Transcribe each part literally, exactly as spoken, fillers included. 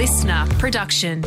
listener production.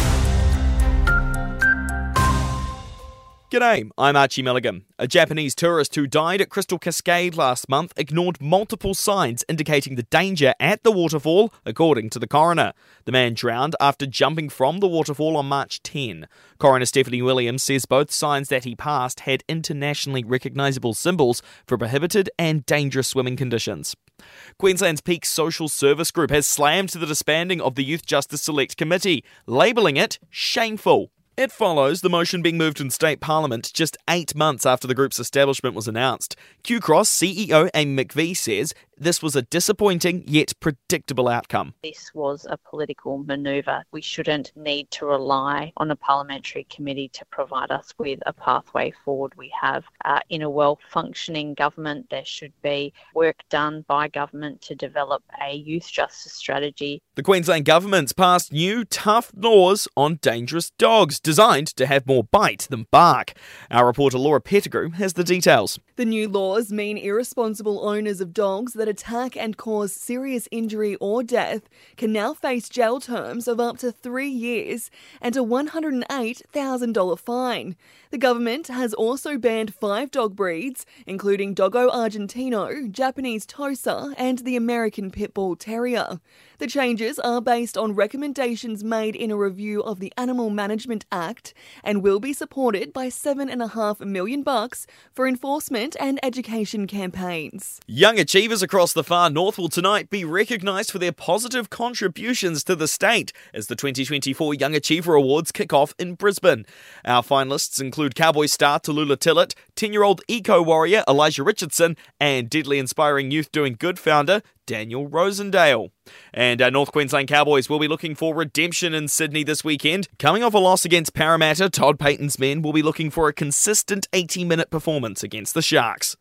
G'day, I'm Archie Milligan. A Japanese tourist who died at Crystal Cascade last month ignored multiple signs indicating the danger at the waterfall, according to the coroner. The man drowned after jumping from the waterfall on March tenth. Coroner Stephanie Williams says both signs that he passed had internationally recognisable symbols for prohibited and dangerous swimming conditions. Queensland's Peak Social Service Group has slammed the disbanding of the Youth Justice Select Committee, labelling it shameful. It follows the motion being moved in State Parliament just eight months after the group's establishment was announced. Q-Cross C E O Amy McVie says this was a disappointing yet predictable outcome. This was a political manoeuvre. We shouldn't need to rely on a parliamentary committee to provide us with a pathway forward. We have, uh, in a well-functioning government, there should be work done by government to develop a youth justice strategy. The Queensland government's passed new tough laws on dangerous dogs, designed to have more bite than bark. Our reporter Laura Pettigrew has the details. The new laws mean irresponsible owners of dogs that attack and cause serious injury or death can now face jail terms of up to three years and a one hundred eight thousand dollars fine. The government has also banned five dog breeds, including Dogo Argentino, Japanese Tosa, and the American Pit Bull Terrier. The changes are based on recommendations made in a review of the Animal Management Act and will be supported by seven and a half million bucks for enforcement and education campaigns. Young achievers across the far north will tonight be recognised for their positive contributions to the state as the twenty twenty-four Young Achiever Awards kick off in Brisbane. Our finalists include Cowboy star Tallulah Tillett, ten-year-old eco-warrior Elijah Richardson, and deadly inspiring Youth Doing Good founder Daniel Rosendale. And our North Queensland Cowboys will be looking for redemption in Sydney this weekend. Coming off a loss against Parramatta, Todd Payten's men will be looking for a consistent eighty-minute performance against the Sharks.